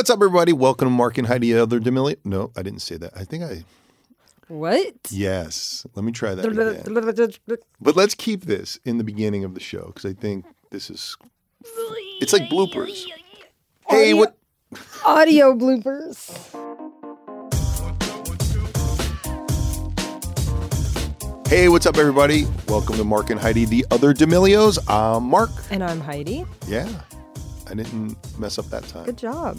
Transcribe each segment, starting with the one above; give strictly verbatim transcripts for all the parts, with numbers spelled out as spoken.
what's up, everybody? Welcome to Mark and Heidi, other D'Amelio. No, I didn't say that. I think I... What? Yes. Let me try that again. But let's keep this in the beginning of the show, because I think this is... It's like bloopers. Hey, Audio, what... Audio bloopers. Hey, what's up, everybody? Welcome to Mark and Heidi, the other D'Amelios. I'm Mark. And I'm Heidi. Yeah. I didn't mess up that time. Good job.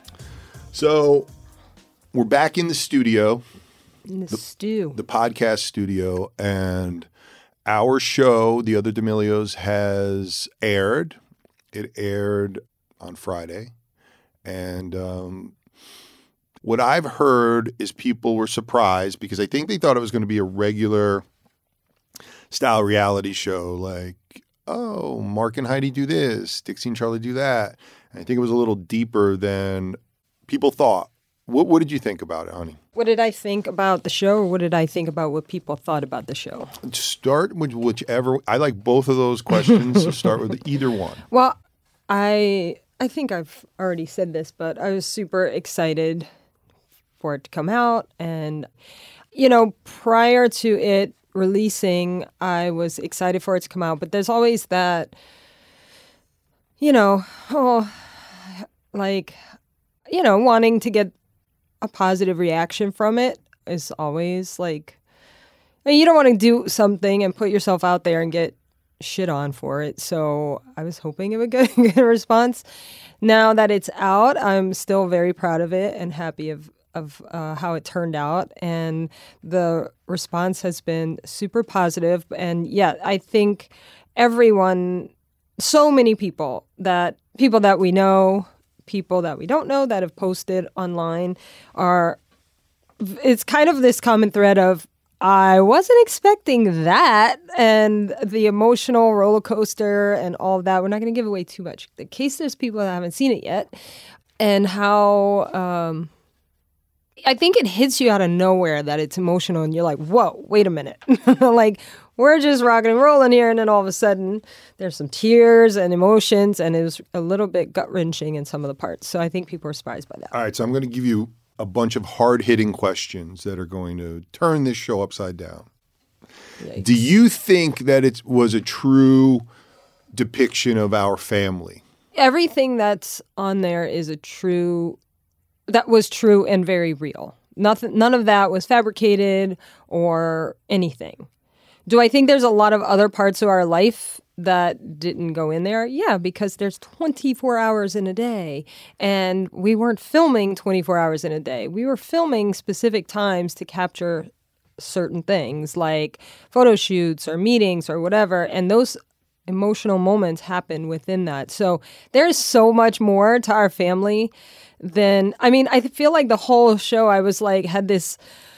So, we're back in the studio. In the, the stew. The podcast studio, and our show, The Other D'Amelios, has aired. It aired on Friday. And um, what I've heard is people were surprised because I think they thought it was going to be a regular style reality show, like, oh, Mark and Heidi do this, Dixie and Charlie do that. And I think it was a little deeper than people thought. What, what did you think about it, honey? What did I think about the show, or what did I think about what people thought about the show? Start with whichever. I like both of those questions, so start with either one. Well, I I think I've already said this, but I was super excited for it to come out. And, you know, prior to it releasing, I was excited for it to come out. But there's always that, you know, oh, like, you know, wanting to get a positive reaction from it is always like, I mean, you don't want to do something and put yourself out there and get shit on for it. So I was hoping it would get a good response. Now that it's out, I'm still very proud of it and happy of of uh, how it turned out. And the response has been super positive. And yeah, I think everyone, so many people that people that we know, people that we don't know that have posted online are, it's kind of this common thread of, I wasn't expecting that, and the emotional roller coaster and all of that. We're not going to give away too much in case there's people that haven't seen it yet. And how um, I think it hits you out of nowhere that it's emotional, and you're like, whoa, wait a minute. Like, we're just rocking and rolling here, and then all of a sudden there's some tears and emotions, and it was a little bit gut-wrenching in some of the parts. So I think people are surprised by that. All right, so I'm going to give you a bunch of hard-hitting questions that are going to turn this show upside down. Yikes. Do you think that it was a true depiction of our family? Everything that's on there is a true, that was true and very real. Nothing, none of that was fabricated or anything. Do I think there's a lot of other parts of our life that didn't go in there? Yeah, because there's twenty-four hours in a day, and we weren't filming twenty-four hours in a day. We were filming specific times to capture certain things like photo shoots or meetings or whatever, and those emotional moments happen within that. So there's so much more to our family than, I mean, I feel like the whole show I was like, had this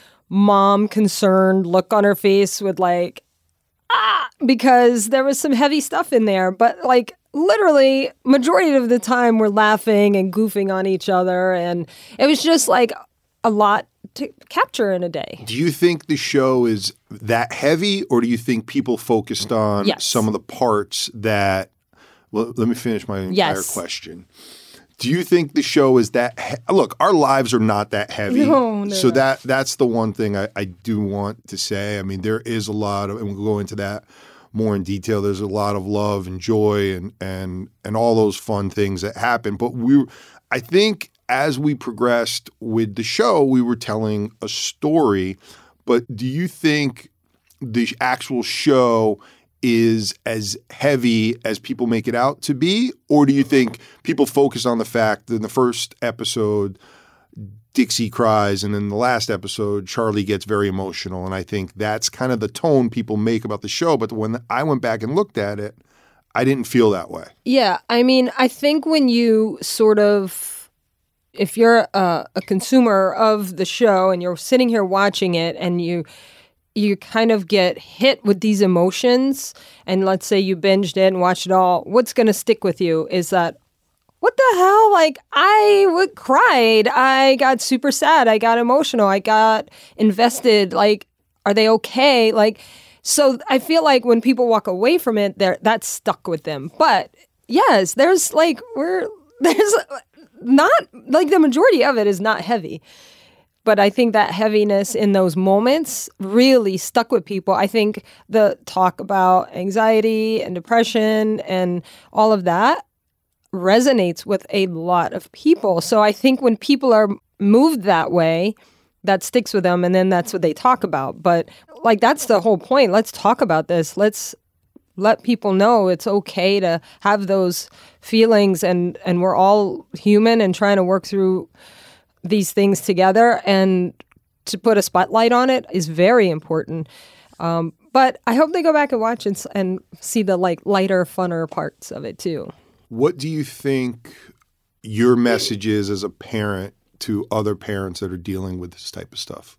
mom concerned look on her face with like, ah, because there was some heavy stuff in there. But like literally majority of the time we're laughing and goofing on each other. And it was just like a lot to capture in a day. Do you think the show is that heavy, or do you think people focused on yes. some of the parts that, well, let me finish my entire yes. question. Do you think the show is that he- – look, our lives are not that heavy. No, no, so no. that that's the one thing I, I do want to say. I mean, there is a lot of – and we'll go into that more in detail. There's a lot of love and joy and and and all those fun things that happen. But we – I think as we progressed with the show, we were telling a story. But do you think the actual show – is as heavy as people make it out to be? Or do you think people focus on the fact that in the first episode, Dixie cries, and in the last episode, Charlie gets very emotional? And I think that's kind of the tone people make about the show. But when I went back and looked at it, I didn't feel that way. Yeah. I mean, I think when you sort of, if you're a, a consumer of the show and you're sitting here watching it and you you kind of get hit with these emotions, and let's say you binged it and watched it all, what's going to stick with you is that, what the hell? Like, I would cried. I got super sad. I got emotional. I got invested. Like, are they okay? Like, so I feel like when people walk away from it, they're, that's stuck with them. But yes, there's like, we're, there's not like the majority of it is not heavy. But I think that heaviness in those moments really stuck with people. I think the talk about anxiety and depression and all of that resonates with a lot of people. So I think when people are moved that way, that sticks with them, and then that's what they talk about. But like, that's the whole point. Let's talk about this. Let's let people know it's okay to have those feelings, and, and we're all human and trying to work through these things together, and to put a spotlight on it is very important. Um, but I hope they go back and watch and, and see the like lighter, funner parts of it too. What do you think your message is as a parent to other parents that are dealing with this type of stuff?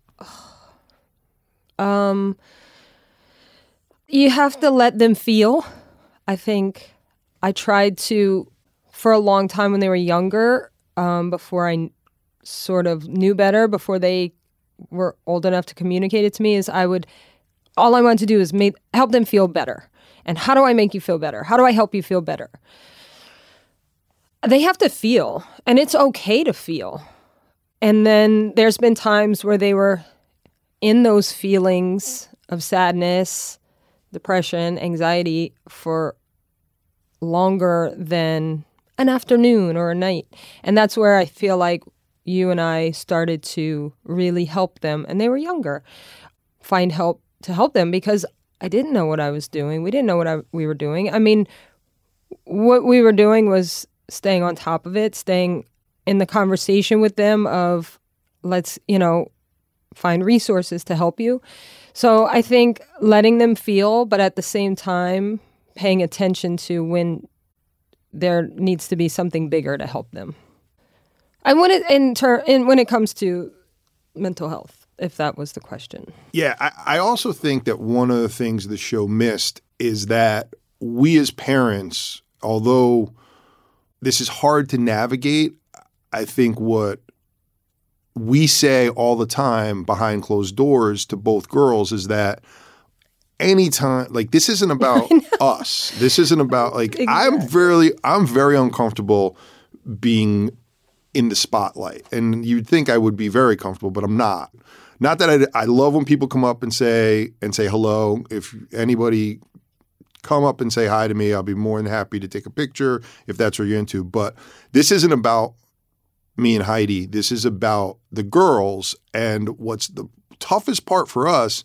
Um, you have to let them feel. I think I tried to, for a long time when they were younger, um, before I sort of knew better, before they were old enough to communicate it to me, is I would, all I wanted to do is make, help them feel better. And how do I make you feel better? How do I help you feel better? They have to feel, and it's okay to feel. And then there's been times where they were in those feelings of sadness, depression, anxiety for longer than an afternoon or a night. And that's where I feel like you and I started to really help them, and they were younger, find help to help them, because I didn't know what I was doing. We didn't know what I, we were doing. I mean, what we were doing was staying on top of it, staying in the conversation with them of, let's, you know, find resources to help you. So I think letting them feel, but at the same time, paying attention to when there needs to be something bigger to help them. And when it in ter- in when it comes to mental health, if that was the question. Yeah, I, I also think that one of the things the show missed is that we as parents, although this is hard to navigate, I think what we say all the time behind closed doors to both girls is that anytime, like, this isn't about us. This isn't about, like, exactly. I'm very, I'm very uncomfortable being in the spotlight. And you'd think I would be very comfortable, but I'm not. Not that I, I love when people come up and say, and say hello. If anybody come up and say hi to me, I'll be more than happy to take a picture if that's what you're into. But this isn't about me and Heidi. This is about the girls. And what's the toughest part for us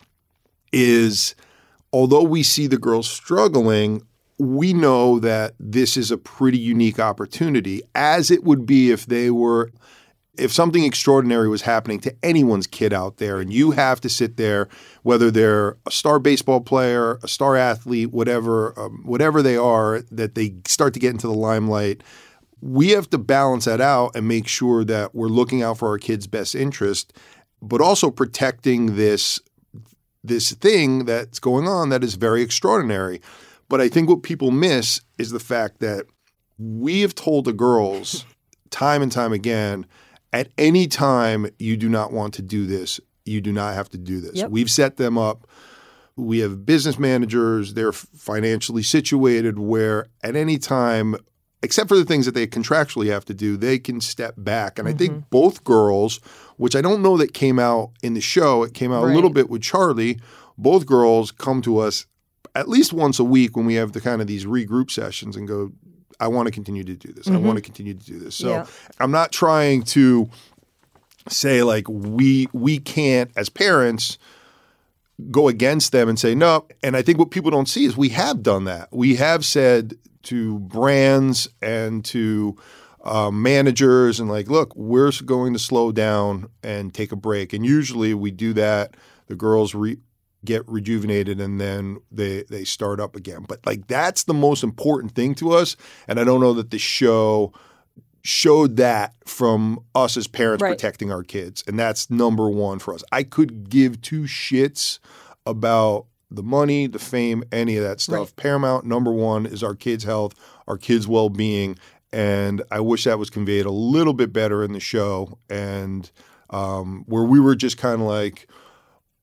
is, although we see the girls struggling, we know that this is a pretty unique opportunity, as it would be if they were, if something extraordinary was happening to anyone's kid out there, and you have to sit there, whether they're a star baseball player, a star athlete, whatever, um, whatever they are, that they start to get into the limelight. We have to balance that out and make sure that we're looking out for our kids' best interest, but also protecting this this thing that's going on that is very extraordinary. But I think what people miss is the fact that we have told the girls time and time again, at any time you do not want to do this, you do not have to do this. Yep. We've set them up. We have business managers. They're financially situated where at any time, except for the things that they contractually have to do, they can step back. And mm-hmm. I think both girls, which I don't know that came out in the show, it came out right. a little bit with Charlie, both girls come to us at least once a week when we have the kind of these regroup sessions and go, I want to continue to do this. Mm-hmm. I want to continue to do this. So yeah. I'm not trying to say like we we can't as parents go against them and say no. And I think what people don't see is we have done that. We have said to brands and to uh, managers and like, look, we're going to slow down and take a break. And usually we do that. The girls re- get rejuvenated and then they they start up again. But like that's the most important thing to us. And I don't know that the show showed that from us as parents right. protecting our kids. And that's number one for us. I could give two shits about the money, the fame, any of that stuff. Right. Paramount, number one, is our kids' health, our kids' well-being. And I wish that was conveyed a little bit better in the show. And um, where we were just kind of like,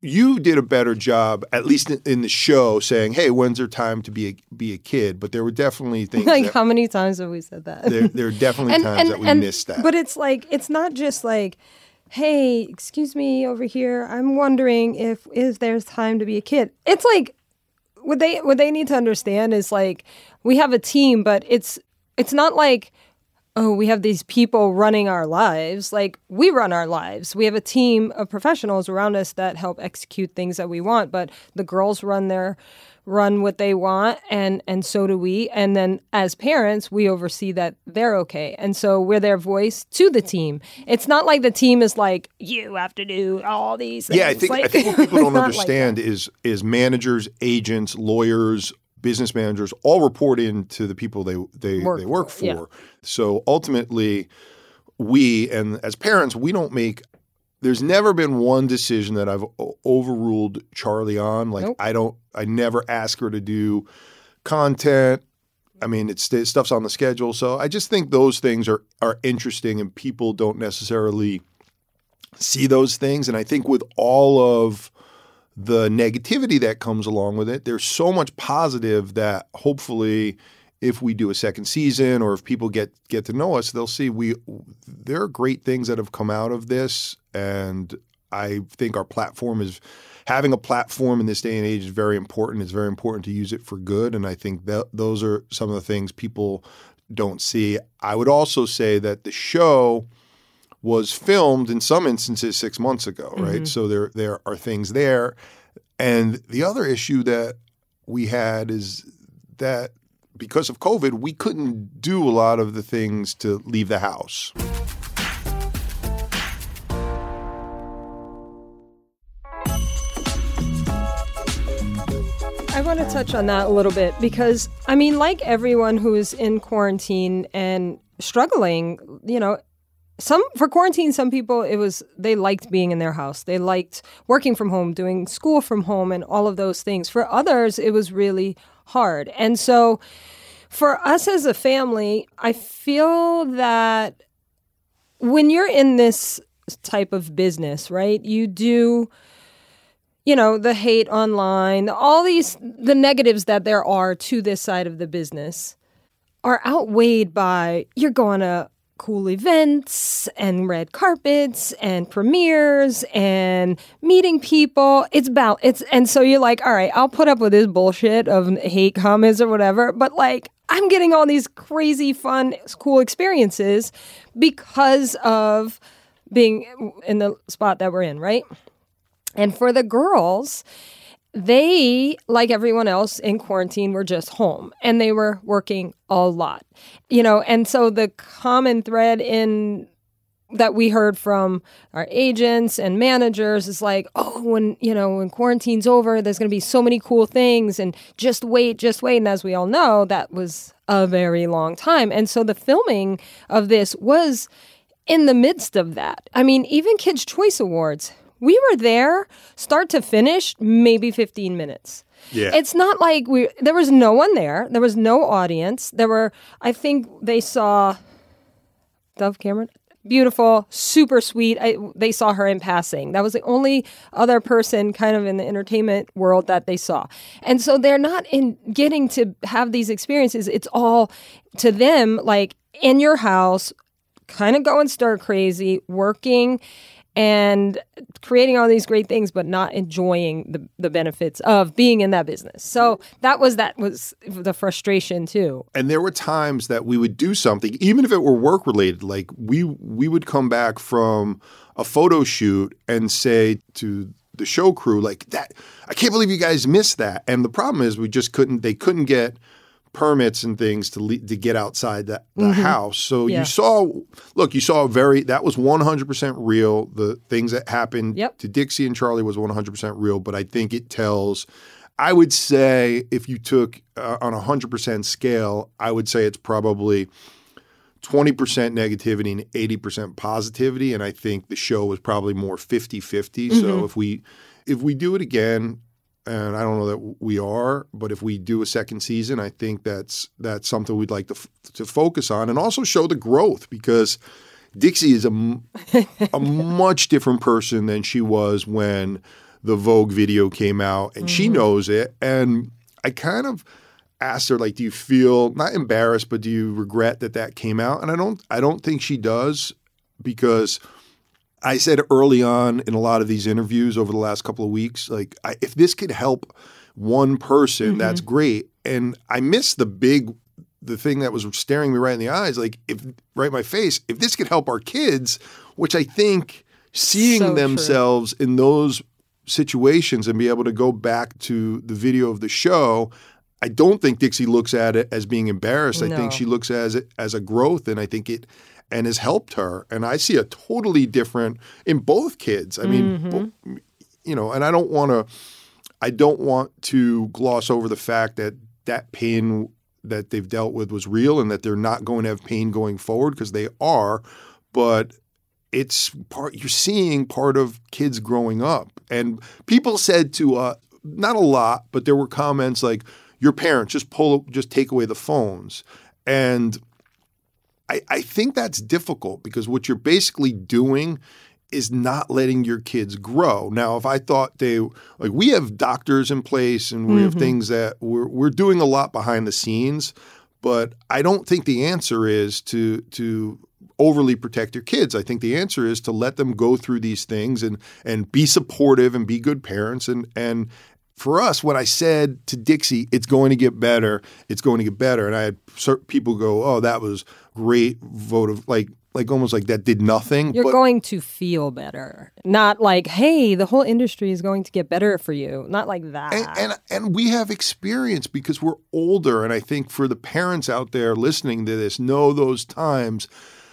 you did a better job, at least in, in the show, saying, "Hey, when's there time to be a, be a kid?" But there were definitely things. Like, that, how many times have we said that? There, there are definitely and, times and, that we and, missed that. But it's like, it's not just like, "Hey, excuse me over here. I'm wondering if if there's time to be a kid." It's like, what they what they need to understand is like, we have a team, but it's it's not like, oh, we have these people running our lives. Like, we run our lives. We have a team of professionals around us that help execute things that we want, but the girls run their run what they want, and and so do we. And then as parents, we oversee that they're okay. And so we're their voice to the team. It's not like the team is like, you have to do all these things. Yeah, I think like, I think what people don't understand like is is managers, agents, lawyers, business managers all report in to the people they they work they work for, for. yeah. So ultimately, we and as parents, we don't make. There's never been one decision that I've o- overruled Charlie on. Like, Nope. I don't, I never ask her to do content. I mean, it's the stuff's on the schedule. So I just think those things are are interesting, and people don't necessarily see those things. And I think with all of the negativity that comes along with it, there's so much positive that hopefully, if we do a second season or if people get get to know us, they'll see we there are great things that have come out of this. And I think our platform is having a platform in this day and age is very important. It's very important to use it for good. And I think that those are some of the things people don't see. I would also say that the show was filmed in some instances six months ago, right? Mm-hmm. So there there are things there. And the other issue that we had is that because of COVID, we couldn't do a lot of the things to leave the house. I want to touch on that a little bit because, I mean, like everyone who is in quarantine and struggling, you know, some for quarantine, some people, it was they liked being in their house. They liked working from home, doing school from home, and all of those things. For others, it was really hard. And so for us as a family, I feel that when you're in this type of business, right, you do, you know, the hate online, all these, the negatives that there are to this side of the business are outweighed by you're going to cool events and red carpets and premieres and meeting people. It's about it's and so you're like, all right, I'll put up with this bullshit of hate comments or whatever, but like I'm getting all these crazy fun cool experiences because of being in the spot that we're in, right? And for the girls, they, like everyone else in quarantine, were just home and they were working a lot, you know, and so the common thread in that we heard from our agents and managers is like, oh, when, you know, when quarantine's over, there's going to be so many cool things and just wait, just wait. And as we all know, that was a very long time. And so the filming of this was in the midst of that. I mean, even Kids' Choice Awards, we were there start to finish, maybe fifteen minutes. Yeah. It's not like we, there was no one there. There was no audience. There were, I think they saw Dove Cameron. Beautiful, super sweet. I, they saw her in passing. That was the only other person kind of in the entertainment world that they saw. And so they're not in getting to have these experiences. It's all to them like in your house, kind of going stir crazy, working and creating all these great things, but not enjoying the, the benefits of being in that business. So that was that was the frustration too. And there were times that we would do something, even if it were work related. Like we we would come back from a photo shoot and say to the show crew, like, that, I can't believe you guys missed that. And the problem is we just couldn't. They couldn't get permits and things to le- to get outside the, the Mm-hmm. house. So Yeah. you saw, look, you saw a very, that was one hundred percent real. The things that happened Yep. to Dixie and Charlie was one hundred percent real. But I think it tells, I would say if you took uh, on a one hundred percent scale, I would say it's probably twenty percent negativity and eighty percent positivity. And I think the show was probably more fifty-fifty. Mm-hmm. So if we if we do it again, and I don't know that we are, but if we do a second season, I think that's that's something we'd like to f- to focus on and also show the growth, because Dixie is a, m- a much different person than she was when the Vogue video came out, and mm-hmm. she knows it. And I kind of asked her, like, do you feel not embarrassed, but do you regret that that came out? And I don't, I don't think she does, because I said early on in a lot of these interviews over the last couple of weeks, like, I, if this could help one person, mm-hmm. that's great. And I missed the big, the thing that was staring me right in the eyes, like, if right in my face, if this could help our kids, which I think seeing so themselves true. in those situations and be able to go back to the video of the show, I don't think Dixie looks at it as being embarrassed. No. I think she looks at it as a growth, and I think it and has helped her. And I see a totally different in both kids. I mean, mm-hmm. bo- you know, and I don't want to, I don't want to gloss over the fact that that pain that they've dealt with was real and that they're not going to have pain going forward, because they are. But it's part, you're seeing part of kids growing up. And people said to, uh, not a lot, but there were comments like, your parents, just pull, just take away the phones. And I, I think that's difficult, because what you're basically doing is not letting your kids grow. Now, if I thought they, like, we have doctors in place and we mm-hmm. have things that we're, we're doing a lot behind the scenes, but I don't think the answer is to, to overly protect your kids. I think the answer is to let them go through these things and, and be supportive and be good parents. And, and, for us, when I said to Dixie, it's going to get better, it's going to get better, and I had certain people go, oh, that was great vote of, like, like almost like that did nothing. You're but, going to feel better. Not like, hey, the whole industry is going to get better for you. Not like that. And, and, and we have experience because we're older, and I think for the parents out there listening to this, know those times,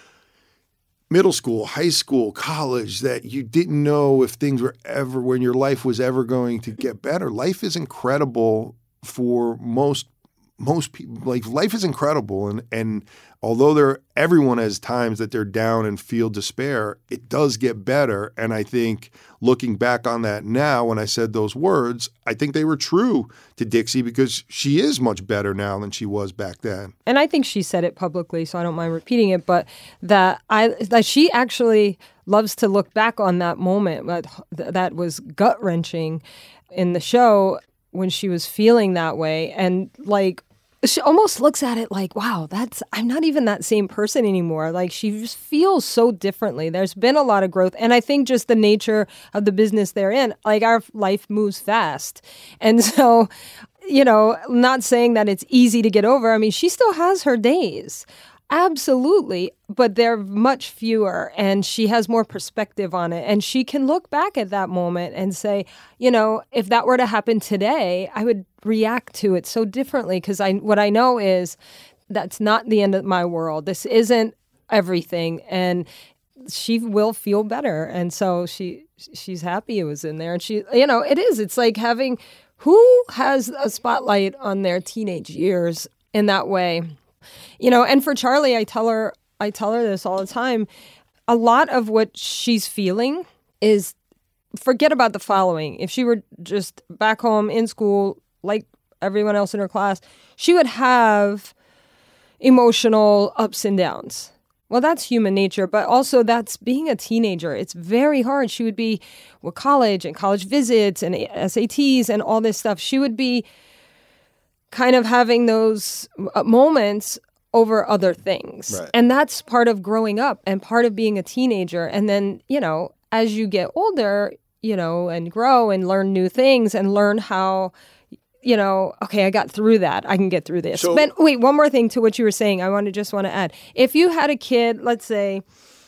middle school, high school, college, that you didn't know if things were ever, when your life was ever going to get better. Life is incredible for most most people. Like, life is incredible, and and although there, everyone has times that they're down and feel despair, it does get better. And I think looking back on that now, when I said those words, I think they were true to Dixie, because she is much better now than she was back then. And I think she said it publicly, so I don't mind repeating it, but that I that she actually loves to look back on that moment that, that was gut-wrenching in the show when she was feeling that way. And, like, she almost looks at it like, wow, that's, I'm not even that same person anymore. Like, she just feels so differently. There's been a lot of growth. And I think just the nature of the business they're in, like, our life moves fast. And so, you know, not saying that it's easy to get over. I mean, she still has her days. Absolutely. But they're much fewer, and she has more perspective on it. And she can look back at that moment and say, you know, if that were to happen today, I would react to it so differently, because I what I know is that's not the end of my world. This isn't everything. And she will feel better. And so she she's happy it was in there. And she, you know, it is. It's like having, who has a spotlight on their teenage years in that way? You know, and for Charlie, I tell her, I tell her this all the time. A lot of what she's feeling is, forget about the following. If she were just back home in school, like everyone else in her class, she would have emotional ups and downs. Well, that's human nature, but also that's being a teenager. It's very hard. She would be with college and college visits and S A Ts and all this stuff. She would be kind of having those moments over other things. Right. And that's part of growing up and part of being a teenager. And then, you know, as you get older, you know, and grow and learn new things and learn how, you know, okay, I got through that. I can get through this. So, but wait, one more thing to what you were saying. I want to just want to add. If you had a kid, let's say,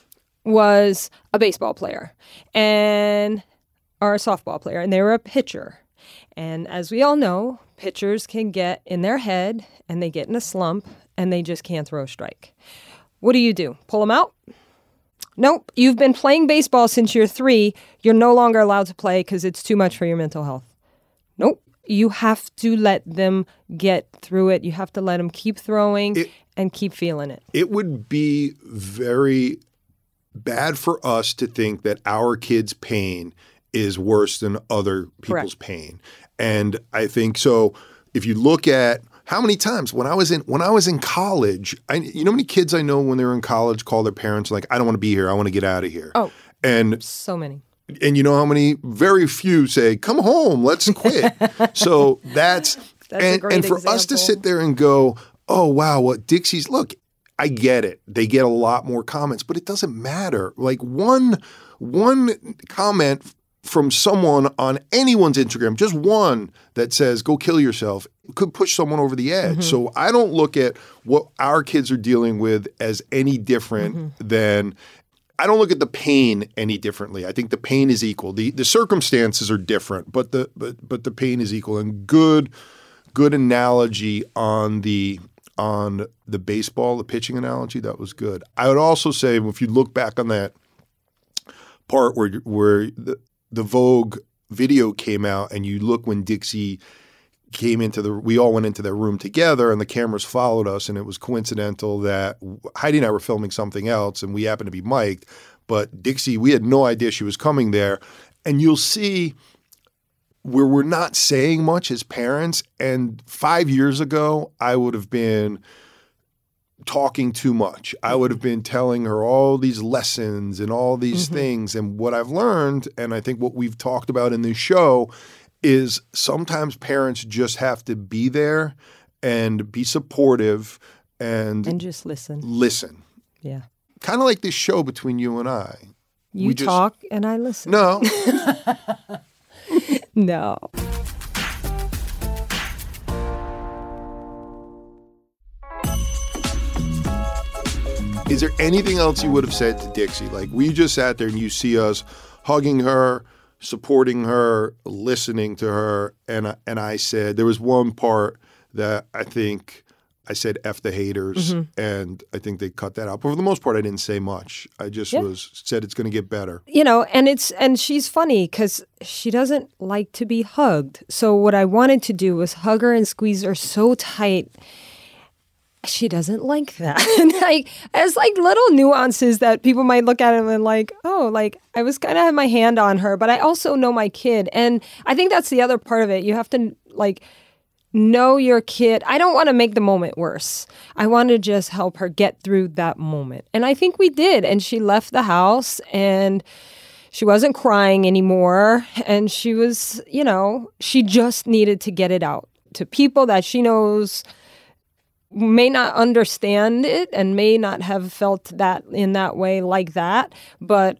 was a baseball player and or a softball player, and they were a pitcher. And as we all know, pitchers can get in their head and they get in a slump and they just can't throw a strike. What do you do? Pull them out? Nope. You've been playing baseball since you're three. You're no longer allowed to play because it's too much for your mental health. Nope. You have to let them get through it. You have to let them keep throwing it, and keep feeling it. It would be very bad for us to think that our kids' pain is worse than other people's Correct. Pain. And I think so. If you look at how many times when I was in when I was in college, I, you know how many kids I know when they were in college call their parents like, I don't want to be here. I want to get out of here. Oh, and so many. And you know how many, very few say, come home, let's quit. So that's, That's and, a great and for us to example. sit there and go, oh, wow, what Dixie's, look, I get it. They get a lot more comments, but it doesn't matter. Like one, one comment from someone on anyone's Instagram, just one that says, go kill yourself, could push someone over the edge. Mm-hmm. So I don't look at what our kids are dealing with as any different Mm-hmm. than, I don't look at the pain any differently. I think the pain is equal. The the circumstances are different, but the but but the pain is equal. And good good analogy on the on the baseball, the pitching analogy, that was good. I would also say if you look back on that part where where the, the Vogue video came out and you look when Dixie came into the, we all went into their room together and the cameras followed us, and it was coincidental that Heidi and I were filming something else and we happened to be mic'd, but Dixie, we had no idea she was coming there. And you'll see where we're not saying much as parents. And five years ago, I would have been talking too much. I would have been telling her all these lessons and all these mm-hmm. things. And what I've learned, and I think what we've talked about in this show, is sometimes parents just have to be there and be supportive and and just listen. Listen. Yeah. Kind of like this show between you and I. You we just, talk and I listen. No. No. Is there anything else you would have said to Dixie? Like, we just sat there and you see us hugging her, supporting her, listening to her, and and I said, there was one part that I think I said F the haters, mm-hmm. and I think they cut that out. But for the most part, I didn't say much. I just yeah. was said it's going to get better. You know, and it's and she's funny because she doesn't like to be hugged. So what I wanted to do was hug her and squeeze her so tight. She doesn't like that. And like, there's like little nuances that people might look at and like, oh, like I was kind of had my hand on her, but I also know my kid. And I think that's the other part of it. You have to like know your kid. I don't want to make the moment worse. I want to just help her get through that moment. And I think we did. And she left the house and she wasn't crying anymore. And she was, you know, she just needed to get it out to people that she knows may not understand it and may not have felt that in that way like that, but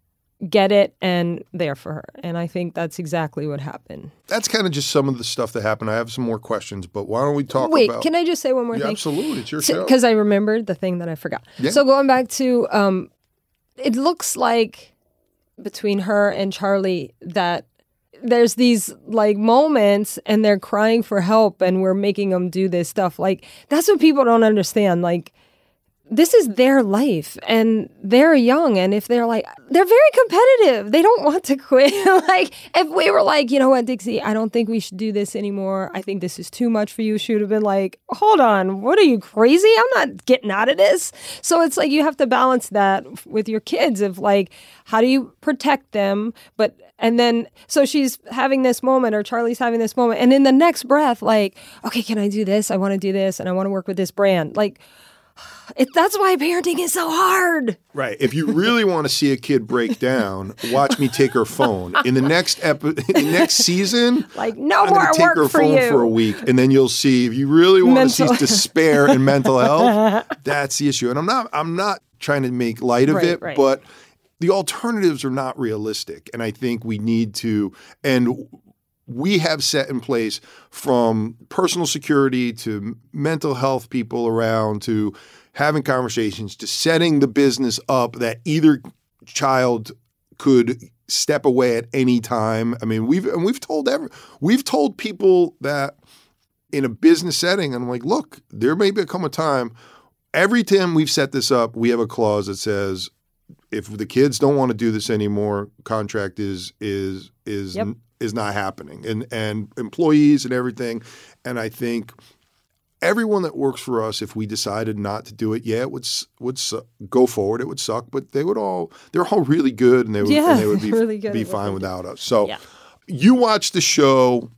get it and there for her. And I think that's exactly what happened. That's kind of just some of the stuff that happened. I have some more questions, but why don't we talk Wait, about... Wait, can I just say one more yeah, thing? Absolutely. It's your show. Because I remembered the thing that I forgot. Yeah. So going back to, um, it looks like between her and Charlie that there's these like moments and they're crying for help and we're making them do this stuff. Like, that's what people don't understand. Like, this is their life and they're young. And if they're like, they're very competitive. They don't want to quit. Like, if we were like, you know what, Dixie, I don't think we should do this anymore. I think this is too much for you. She would have been like, hold on, what are you, crazy? I'm not getting out of this. So it's like you have to balance that with your kids of like, how do you protect them? But And then, so she's having this moment or Charlie's having this moment. And in the next breath, like, okay, can I do this? I want to do this. And I want to work with this brand. Like, it, that's why parenting is so hard. Right. If you really want to see a kid break down, watch me take her phone. In the next epi- in the next season, like, no I'm more gonna take work her for phone you. for a week. And then you'll see, if you really want Mental. to see despair and mental health, that's the issue. And I'm not, I'm not trying to make light of right, it, right. but the alternatives are not realistic. And I think we need to, and we have set in place from personal security to mental health people around to having conversations to setting the business up that either child could step away at any time. I mean, we've, and we've told every, we've told people that in a business setting, I'm like, look, there may become a time, every time we've set this up, we have a clause that says, if the kids don't want to do this anymore, contract is is is yep. is not happening, and and employees and everything. And I think everyone that works for us, if we decided not to do it, yeah, it would would su- go forward. It would suck, but they would all they're all really good, and they would yeah, and they would be really good be fine without us. So yeah. you watch the show.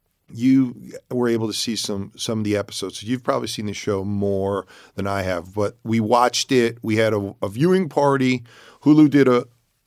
You were able to see some some of the episodes. You've probably seen the show more than I have, but we watched it. We had a, a viewing party. Hulu did a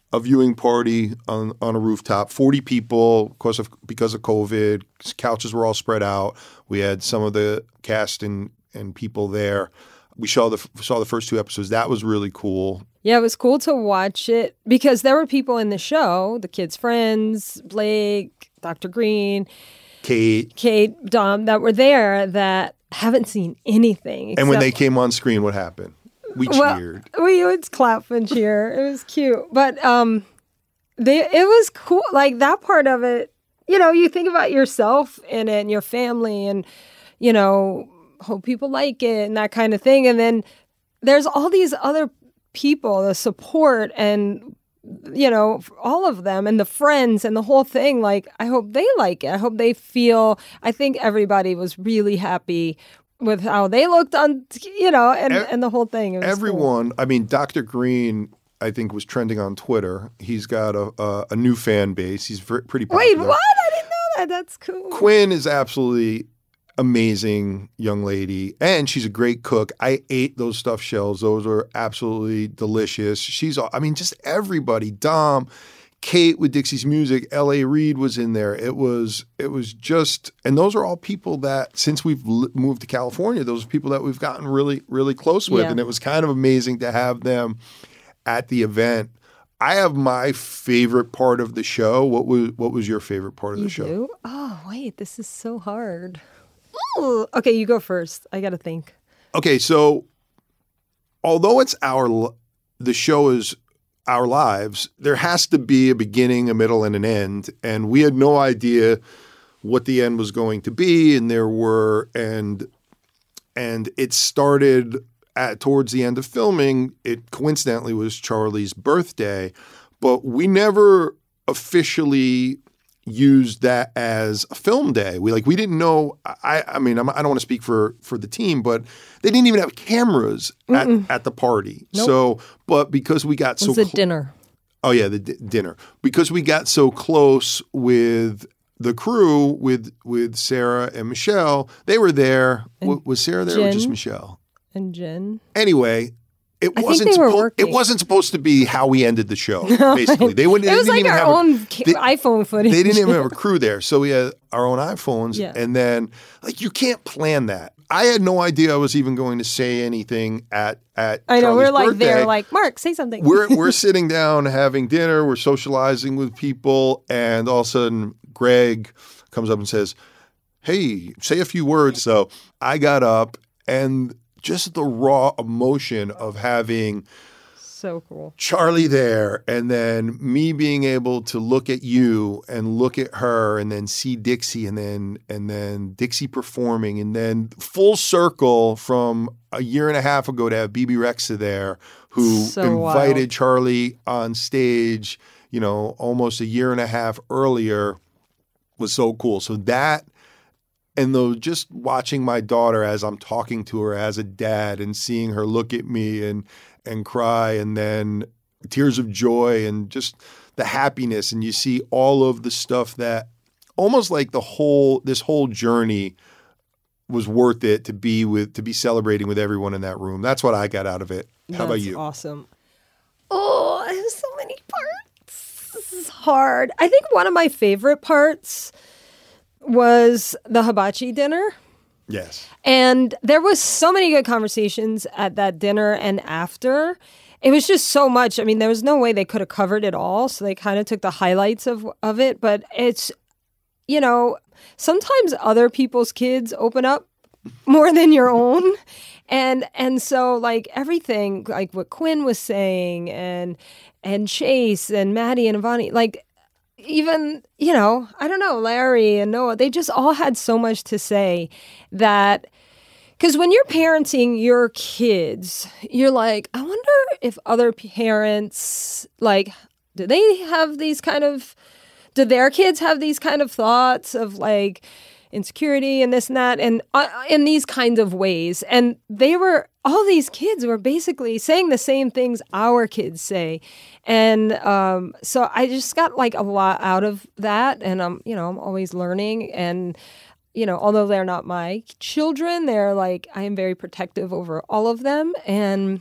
a viewing party on, on a rooftop, forty people because of because of COVID. Couches were all spread out. We had some of the cast and, and people there. We saw the saw the first two episodes. That was really cool. Yeah, it was cool to watch it because there were people in the show, the kids' friends, Blake, Doctor Green, Kate, Kate, Dom, that were there that haven't seen anything. And when they came on screen, what happened? We cheered. Well, we would clap and cheer. It was cute. But um, they it was cool. Like that part of it, you know, you think about yourself in it and your family and, you know, hope people like it and that kind of thing. And then there's all these other people, the support and, you know, all of them and the friends and the whole thing. Like, I hope they like it. I hope they feel, I think everybody was really happy with how they looked on, you know, and, e- and the whole thing. It was everyone, cool. I mean, Doctor Green, I think, was trending on Twitter. He's got a a, a new fan base. He's very, pretty popular. Wait, what? I didn't know that. That's cool. Quinn is absolutely amazing young lady, and she's a great cook. I ate those stuffed shells. Those were absolutely delicious. She's, I mean, just everybody. Dom, Kate with Dixie's Music, L A Reid was in there. It was, it was just, and those are all people that since we've l- moved to California, those are people that we've gotten really, really close with. Yeah. And it was kind of amazing to have them at the event. I have my favorite part of the show. What was, what was your favorite part of you the show? Do? Oh, wait, this is so hard. Ooh. Okay, you go first. I got to think. Okay, so although it's our, the show is our lives, there has to be a beginning, a middle, and an end. And we had no idea what the end was going to be. And there were, and and it started at towards the end of filming. It coincidentally was Charlie's birthday, but we never officially used that as a film day. We like we didn't know. I I mean I'm, I don't want to speak for for the team, but they didn't even have cameras at, at the party. Nope. So, but because we got it so was a cl- dinner. Oh yeah, the d- dinner. Because we got so close with the crew, with with Sarah and Michelle, they were there. W- was Sarah there Jen. or just Michelle? And Jen. Anyway. It I wasn't. think they were suppo- working. It wasn't supposed to be how we ended the show. Basically, they wouldn't. It was they like didn't even our have own a, ca- they, iPhone footage. They didn't even have a crew there, so we had our own iPhones. Yeah. And then, like, you can't plan that. I had no idea I was even going to say anything at at. I know. Charlie's We're like birthday. there, like Mark, say something. We're we're sitting down having dinner. We're socializing with people, and all of a sudden, Greg comes up and says, "Hey, say a few words." So I got up, and just the raw emotion of having. So cool. Charlie there, and then me being able to look at you and look at her and then see Dixie and then and then Dixie performing and then full circle from a year and a half ago to have B B Rexa there who So invited wild. Charlie on stage, you know, almost a year and a half earlier was so cool. So that and though just watching my daughter as I'm talking to her as a dad and seeing her look at me and and cry and then tears of joy and just the happiness. And you see all of the stuff that almost like the whole, this whole journey was worth it to be with, to be celebrating with everyone in that room. That's what I got out of it. How about That's you? Awesome. Oh, I have so many parts. This is hard. I think one of my favorite parts was the hibachi dinner. Yes. And there was so many good conversations at that dinner and after. It was just so much. I mean, there was no way they could have covered it all. So they kind of took the highlights of, of it. But it's, you know, sometimes other people's kids open up more than your own. And and so like everything, like what Quinn was saying and and Chase and Maddie and Ivani, like even, you know, I don't know, Larry and Noah, they just all had so much to say that, because when you're parenting your kids, you're like, I wonder if other parents, like, do they have these kind of, do their kids have these kind of thoughts of like insecurity and this and that and uh, in these kinds of ways? And they were, all these kids were basically saying the same things our kids say. And um, so I just got like a lot out of that. And I'm, you know, I'm always learning. And, you know, although they're not my children, they're like, I am very protective over all of them. And,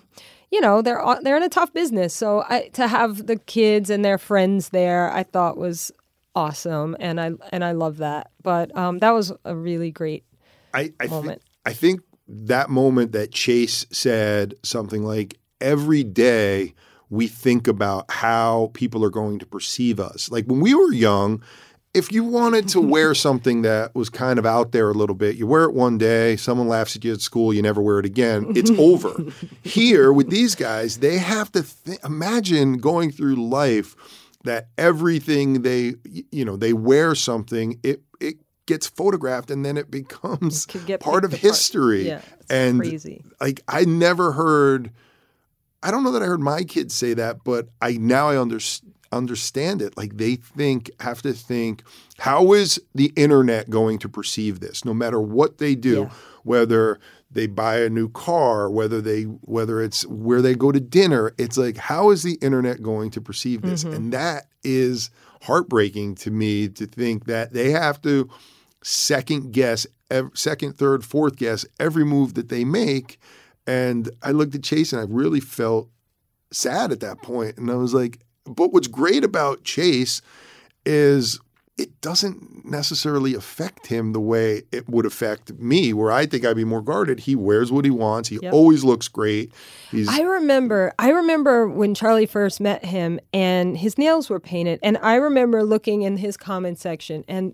you know, they're they're in a tough business. So I, to have the kids and their friends there, I thought was awesome, and I and I love that. But um, that was a really great I, I moment. Th- I think that moment that Chase said something like, every day we think about how people are going to perceive us. Like when we were young, if you wanted to wear something that was kind of out there a little bit, you wear it one day, someone laughs at you at school, you never wear it again, it's over. Here with these guys, they have to th- imagine going through life that everything they, you know, they wear something, it it gets photographed and then it becomes it part of history. Yeah, it's and crazy. Like I never heard, I don't know that I heard my kids say that, but I now I understand. understand it. Like they think, have to think, how is the internet going to perceive this? No matter what they do, Yeah. whether they buy a new car, whether they, whether it's where they go to dinner, it's like, how is the internet going to perceive this? Mm-hmm. And that is heartbreaking to me to think that they have to second guess, every, second, third, fourth guess every move that they make. And I looked at Chase and I really felt sad at that point. And I was like, but what's great about Chase is it doesn't necessarily affect him the way it would affect me, where I think I'd be more guarded. He wears what he wants. He Yep. always looks great. He's I remember I remember when Charlie first met him and his nails were painted. And I remember looking in his comment section and,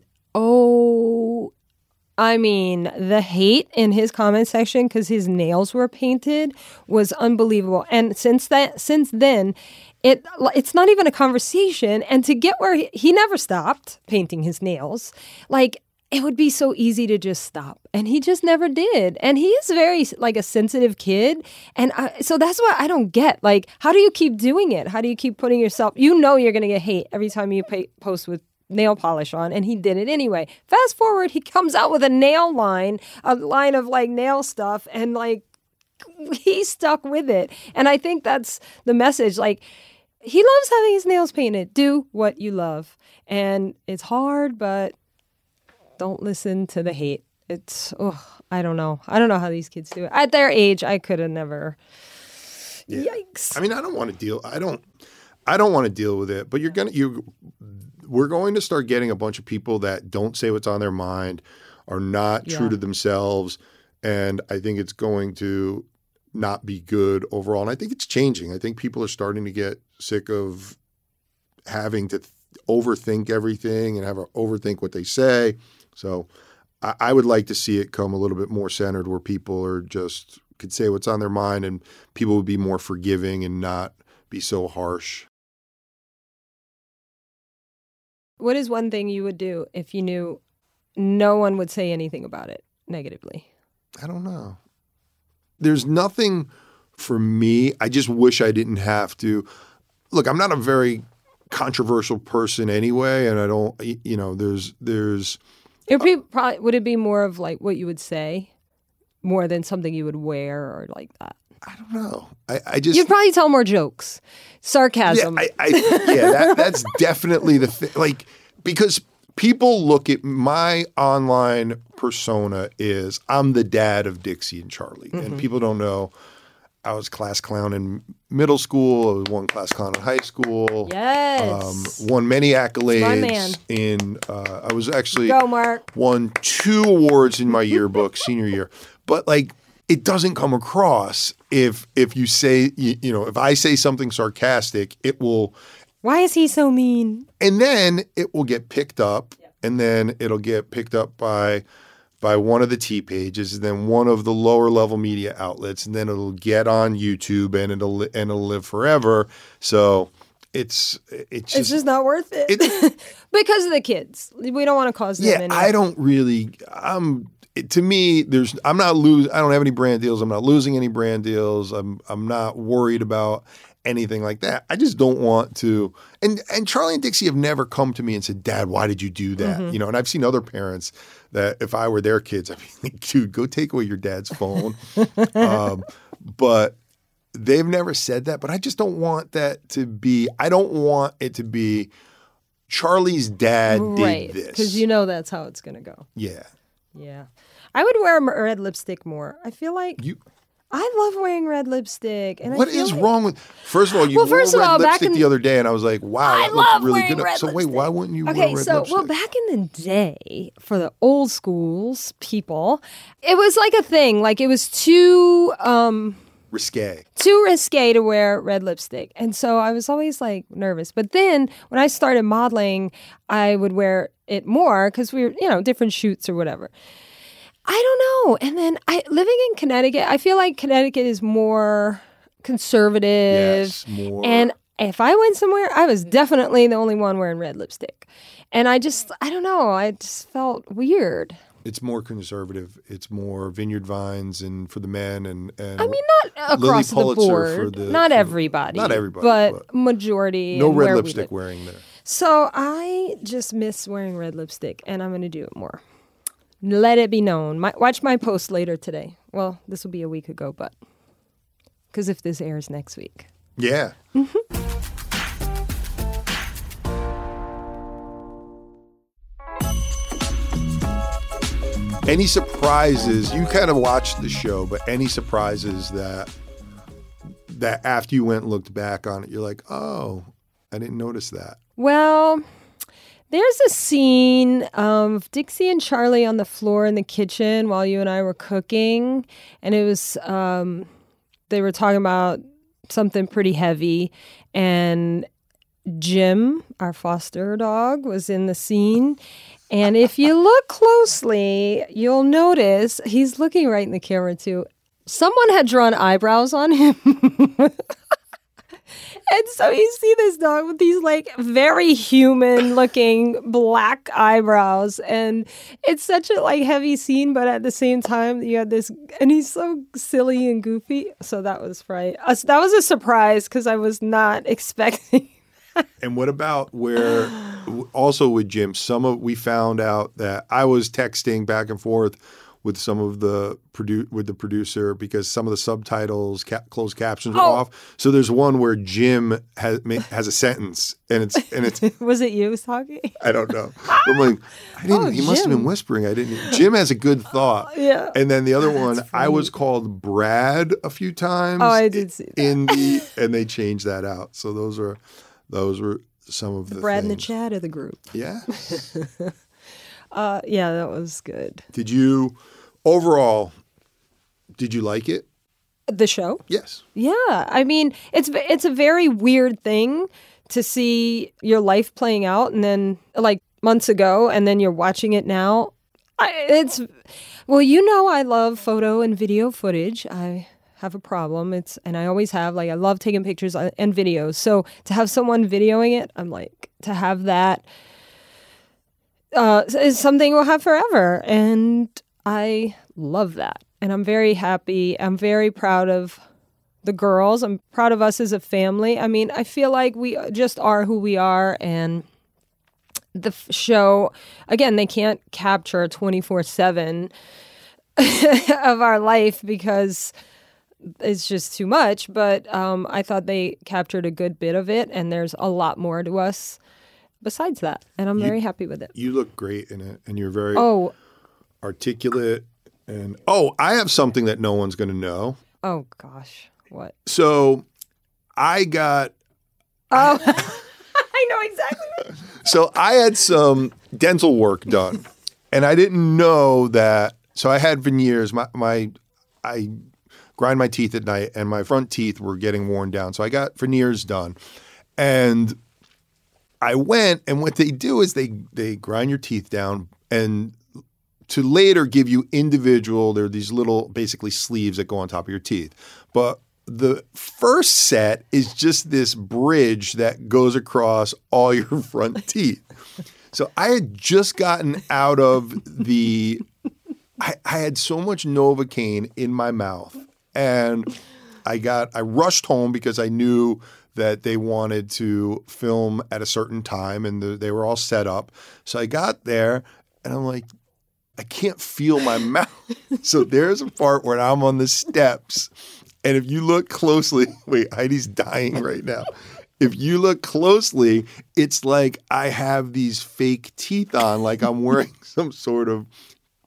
oh, I mean, the hate in his comment section because his nails were painted was unbelievable. And since that, since then, it it's not even a conversation. And to get where he, he never stopped painting his nails, like it would be so easy to just stop, and he just never did. And he is very like a sensitive kid, and I, so that's what I don't get. Like, how do you keep doing it? How do you keep putting yourself? You know, you're gonna get hate every time you pay, post with nail polish on, and he did it anyway. Fast forward, he comes out with a nail line, a line of like nail stuff, and like he stuck with it. And I think that's the message. Like, he loves having his nails painted. Do what you love. And it's hard, but don't listen to the hate. It's, oh, I don't know. I don't know how these kids do it. At their age, I could have never. Yeah. Yikes. I mean, I don't want to deal. I don't. I don't want to deal with it. But you're gonna. You. We're going to start getting a bunch of people that don't say what's on their mind, are not Yeah. true to themselves, and I think it's going to not be good overall. And I think it's changing. I think people are starting to get sick of having to th- overthink everything and have a overthink what they say. So I, I would like to see it come a little bit more centered, where people are just could say what's on their mind, and people would be more forgiving and not be so harsh. What is one thing you would do if you knew no one would say anything about it negatively? I don't know. There's nothing for me. I just wish I didn't have to. Look, I'm not a very controversial person anyway, and I don't, you know, there's, there's. It would, be, probably, would it be more of like what you would say more than something you would wear or like that? I don't know. I, I just. You'd probably tell more jokes, sarcasm. Yeah, I, I, yeah that, that's definitely the thing. Like, because people look at my online persona is I'm the dad of Dixie and Charlie. Mm-hmm. And people don't know I was class clown in middle school. I was one class clown in high school. Yes. Um, won many accolades. My man. In, uh, I was actually Go, Mark. won two awards in my yearbook senior year. But like, it doesn't come across if if you say, you, you know, if I say something sarcastic, it will. Why is he so mean? And then it will get picked up, and then it'll get picked up by by one of the T pages, and then one of the lower level media outlets, and then it'll get on YouTube, and it'll and it'll live forever. So it's it's just, It's just not worth it, it because of the kids. We don't want to cause them yeah, any. I don't really. I'm it, to me. There's. I'm not lose. I don't have any brand deals. I'm not losing any brand deals. I'm. I'm not worried about anything like that. I just don't want to. And and Charlie and Dixie have never come to me and said, "Dad, why did you do that?" Mm-hmm. You know. And I've seen other parents that if I were their kids, I'd be like, "Dude, go take away your dad's phone." um, but they've never said that. But I just don't want that to be. I don't want it to be. Charlie's dad right, did this because you know that's how it's going to go. Yeah. Yeah. I would wear red lipstick more. I feel like you. I love wearing red lipstick. And What I feel is like, wrong with? First of all, you Well, wore first of red all, back lipstick in- the other day, and I was like, "Wow, I that looks love really wearing good." red So wait, lipstick. why wouldn't you Okay, wear red so lipstick? well, back in the day, for the old schools people, it was like a thing. Like it was too um, Risque. too risque to wear red lipstick, and so I was always like nervous. But then when I started modeling, I would wear it more because we were, you know, different shoots or whatever. I don't know. And then I living in Connecticut, I feel like Connecticut is more conservative. Yes, more. And if I went somewhere, I was definitely the only one wearing red lipstick. And I just, I don't know, I just felt weird. It's more conservative. It's more Vineyard Vines and for the men and, and I mean, not Lily across the Pulitzer board. for the- not for- everybody. not everybody, But, but majority. no and red where we lipstick live. wearing there. So I just miss wearing red lipstick, and I'm going to do it more. Let it be known. My, watch my post later today. Well, this will be a week ago, but because if this airs next week. Yeah. Any surprises? You kind of watched the show, but any surprises that that after you went and looked back on it, you're like, oh, I didn't notice that. Well, there's a scene of Dixie and Charlie on the floor in the kitchen while you and I were cooking, and it was um, they were talking about something pretty heavy, and Jim, our foster dog, was in the scene. And if you look closely, you'll notice he's looking right in the camera too. Someone had drawn eyebrows on him. And so you see this dog with these like very human looking black eyebrows. And it's such a like heavy scene, but at the same time you have this, and he's so silly and goofy. So that was right. Uh, that was a surprise because I was not expecting. And what about where also with Jim, some of we found out that I was texting back and forth with some of the produ- with the producer because some of the subtitles, ca- closed captions were Oh. off. So there's one where Jim has ma- has a sentence, and it's and it's Was it you talking? I don't know. I'm like, I didn't. Oh, he must have Jim. been whispering. I didn't. Jim has a good thought. Yeah. And then the other one, That's I funny. was called Brad a few times. Oh, I did see that. in the, and they changed that out. So those are those were some of the, The Brad in the things. chat of the group. Yeah. Uh, yeah, that was good. Did you overall? Did you like it? The show? Yes. Yeah, I mean, it's it's a very weird thing to see your life playing out, and then like months ago, and then you're watching it now. I, it's well, you know, I love photo and video footage. I have a problem. It's and I always have. Like, I love taking pictures and videos. So to have someone videoing it, I'm like, to have that uh, is something we'll have forever, and I love that. And I'm very happy. I'm very proud of the girls. I'm proud of us as a family. I mean, I feel like we just are who we are. And the f- show, again, they can't capture twenty-four seven of our life because it's just too much. But um, I thought they captured a good bit of it. And there's a lot more to us besides that. And I'm You- very happy with it. You look great in it, and you're very Oh, articulate. And oh, I have something that no one's going to know. oh gosh. What? So I got Oh, I know exactly what. So I had some dental work done, and I didn't know that. So I had veneers. My my I grind my teeth at night, and my front teeth were getting worn down. So I got veneers done, and I went. And what they do is they they grind your teeth down, and to later give you individual. There are these little basically sleeves that go on top of your teeth, but the first set is just this bridge that goes across all your front teeth. So I had just gotten out of the, I, I had so much Novocaine in my mouth, and I got, I rushed home because I knew that they wanted to film at a certain time, and the, they were all set up. So I got there, and I'm like, I can't feel my mouth. So there's a part where I'm on the steps. And if you look closely, wait, Heidi's dying right now. If you look closely, it's like I have these fake teeth on, like I'm wearing some sort of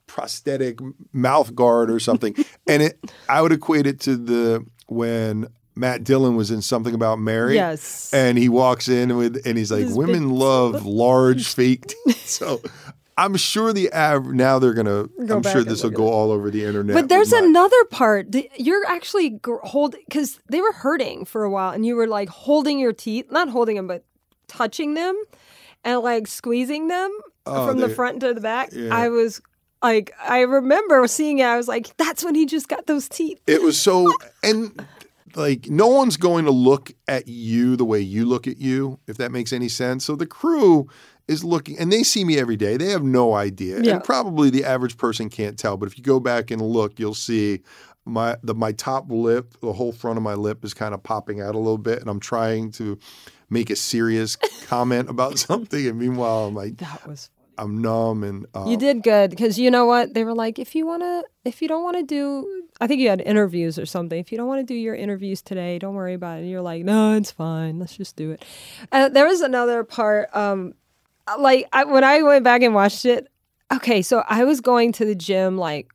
prosthetic mouth guard or something. And it, I would equate it to the when Matt Dillon was in Something About Mary. Yes. And he walks in with, and he's like, His women big- love large fake teeth. So I'm sure the av- now they're going to, Go I'm back sure and this will look go at it. all over the internet. But there's with my- another part. that You're actually gr- hold because they were hurting for a while, and you were like holding your teeth, not holding them, but touching them and like squeezing them Oh, from the they- front to the back. yeah. I was like, I remember seeing it. I was like, that's when he just got those teeth. It was so, and like no one's going to look at you the way you look at you, if that makes any sense. So the crew is looking, and they see me every day. They have no idea, Yeah. and probably the average person can't tell. But if you go back and look, you'll see my the my top lip, the whole front of my lip is kind of popping out a little bit, and I'm trying to make a serious comment about something, and meanwhile I'm like, That was. I'm numb, and uh, You did good because you know what? They were like, if you want to, if you don't want to do, I think you had interviews or something. If you don't want to do your interviews today, don't worry about it. And you're like, no, it's fine. Let's just do it. Uh, there was another part, um, like I, when I went back and watched it. Okay, so I was going to the gym like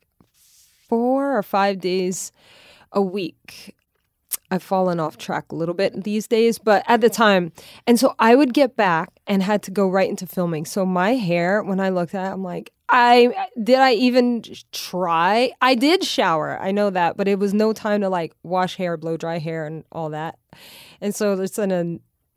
four or five days a week. I've fallen off track a little bit these days, but at the time, and so I would get back and had to go right into filming. So my hair, when I looked at it, I'm like, I did I even try? I did shower, I know that, but it was no time to like wash hair, blow dry hair, and all that. And so it's in a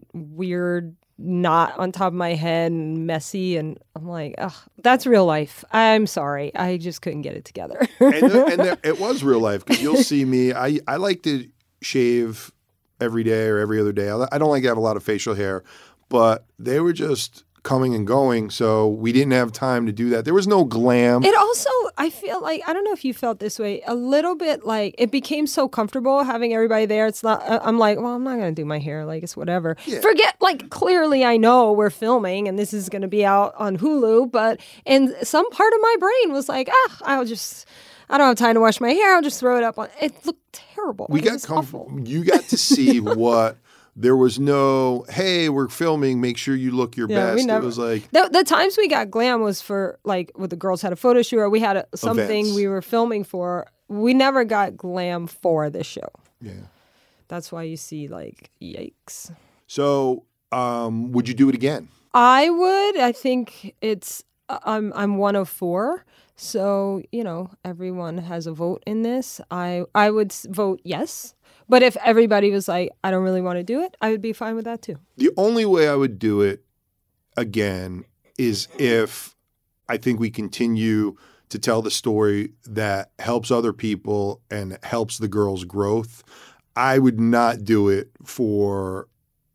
weird knot on top of my head and messy, and I'm like, ugh, that's real life. I'm sorry, I just couldn't get it together. and, and there, it was real life because you'll see me. I I like to shave every day or every other day. I I don't like to have a lot of facial hair, but they were just coming and going, so we didn't have time to do that. There was no glam. It also, I feel like, I don't know if you felt this way, a little bit like it became so comfortable having everybody there. It's not, I'm like, well, I'm not going to do my hair. Like, it's whatever. Yeah. Forget, like, clearly I know we're filming and this is going to be out on Hulu, but, and some part of my brain was like, ah, I'll just, I don't have time to wash my hair. I'll just throw it up on, it looked terrible. we It got was comfortable. awful. You got to see what. There was no, hey, we're filming, make sure you look your Yeah, we best. never- It was like, The, the times we got glam was for like with the girls had a photo shoot or we had a, something Events. we were filming for. We never got glam for this show. yeah. That's why you see like yikes. So, um, would you do it again? I would. I think it's I'm I'm one of four. So, you know, everyone has a vote in this. I I would s- vote yes. But if everybody was like, I don't really want to do it, I would be fine with that too. The only way I would do it again is if I think we continue to tell the story that helps other people and helps the girls' growth. I would not do it for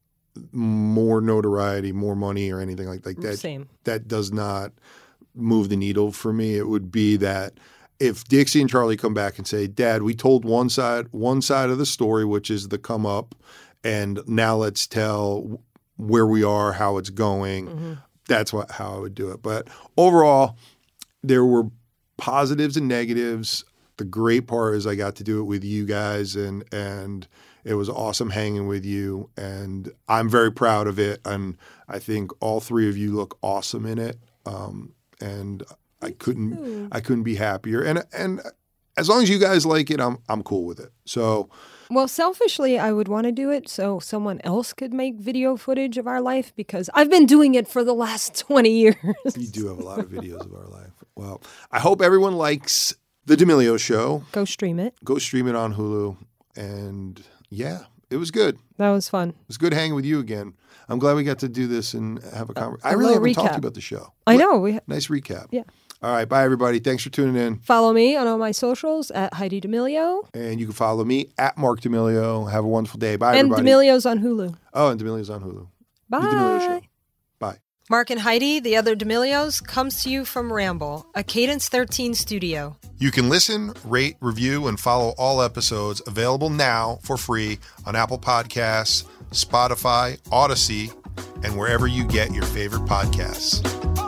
more notoriety, more money, or anything like, like that. Same. That does not move the needle for me. It would be that if Dixie and Charlie come back and say, Dad, we told one side one side of the story, which is the come up, and now let's tell where we are, how it's going. Mm-hmm. That's what how I would do it. But overall, there were positives and negatives. The great part is I got to do it with you guys, and and it was awesome hanging with you. And I'm very proud of it. And I think all three of you look awesome in it. Um, and I couldn't I couldn't be happier. And and as long as you guys like it, I'm I'm cool with it. So Well, selfishly, I would want to do it so someone else could make video footage of our life because I've been doing it for the last twenty years. you do have a lot of videos of our life. Well, I hope everyone likes The D'Amelio Show. Go stream it. Go stream it on Hulu. And yeah, it was good. That was fun. It was good hanging with you again. I'm glad we got to do this and have a conversation. I a really little haven't talked to recap. you about the show. I know. We ha- Nice recap. Yeah. All right. Bye, everybody. Thanks for tuning in. follow me on all my socials at Heidi D'Amelio And you can follow me at Mark D'Amelio. Have a wonderful day. Bye, and everybody. D'Amelio's on Hulu. Oh, and D'Amelio's on Hulu. The D'Amelio Show. Bye. Bye. Mark and Heidi, the other D'Amelios, comes to you from Ramble, a Cadence thirteen studio. You can listen, rate, review, and follow all episodes available now for free on Apple Podcasts, Spotify, Odyssey, and wherever you get your favorite podcasts.